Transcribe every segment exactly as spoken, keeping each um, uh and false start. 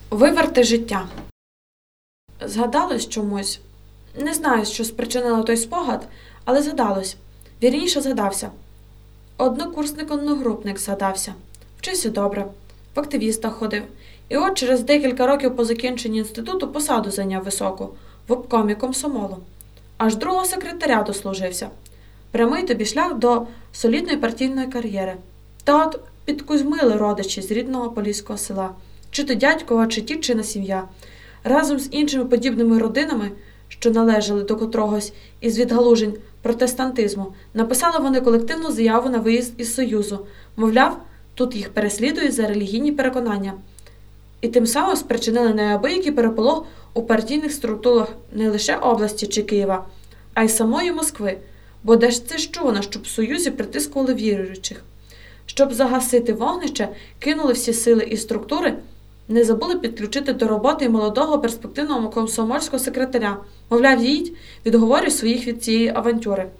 Виверти життя. Згадалось чомусь. Не знаю, що спричинило той спогад, але згадалось. Вірніше згадався. Однокурсник-одногрупник згадався. Вчився добре. В активістах ходив. І от через декілька років по закінченні інституту посаду зайняв високу. В обкомі комсомолу. Аж другого секретаря дослужився. Прямий тобі шлях до солідної партійної кар'єри. Та от підкузьмили родичі з рідного поліського села. Чи то дядькова, чи тітчина сім'я. Разом з іншими подібними родинами, що належали до котрогось із відгалужень протестантизму, написали вони колективну заяву на виїзд із Союзу. Мовляв, тут їх переслідують за релігійні переконання. І тим самим спричинили неабиякий переполох у партійних структурах не лише області чи Києва, а й самої Москви. Бо де ж це чувано, щоб в Союзі притискували віруючих? Щоб загасити вогнище, кинули всі сили і структури, не забули підключити до роботи й молодого перспективного комсомольського секретаря. Мовляв, їдь, відговорюй своїх від цієї авантюри.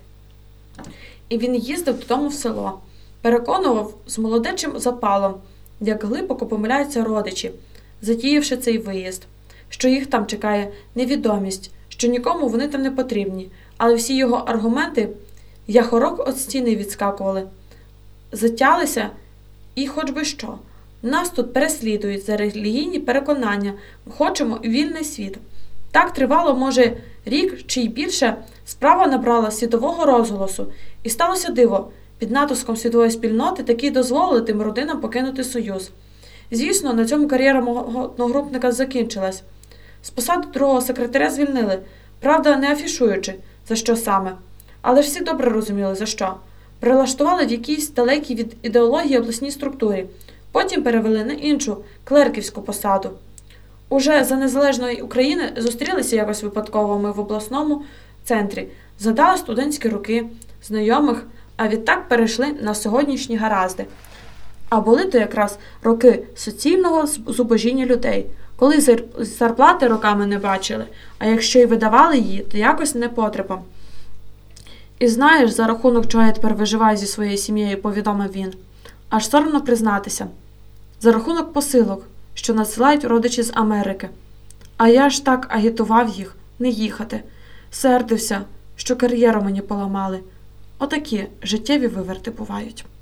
І він їздив додому в село. Переконував з молодечим запалом, як глибоко помиляються родичі, затіявши цей виїзд, що їх там чекає невідомість, що нікому вони там не потрібні, але всі його аргументи яхорок від стіни відскакували. Затялися і хоч би що. Нас тут переслідують за релігійні переконання, хочемо вільний світ. Так тривало, може, рік чи й більше, справа набрала світового розголосу. І сталося диво, під натиском світової спільноти таки дозволили тим родинам покинути Союз. Звісно, на цьому кар'єра мого одногрупника закінчилась. З посади другого секретаря звільнили, правда, не афішуючи, за що саме. Але ж всі добре розуміли, за що. Прилаштували в якійсь далекій від ідеології обласній структурі. Потім перевели на іншу, клерківську посаду. Уже за незалежної України зустрілися якось випадково ми в обласному центрі, згадали студентські роки, знайомих, а відтак перейшли на сьогоднішні гаразди. А були то якраз роки суцільного зубожіння людей, коли зарплати роками не бачили, а якщо й видавали її, то якось непотребом. І знаєш, за рахунок чого я тепер виживаю зі своєю сім'єю, повідомив він. Аж соромно признатися. За рахунок посилок, що надсилають родичі з Америки. А я ж так агітував їх не їхати. Сердився, що кар'єру мені поламали. Отакі життєві виверти бувають.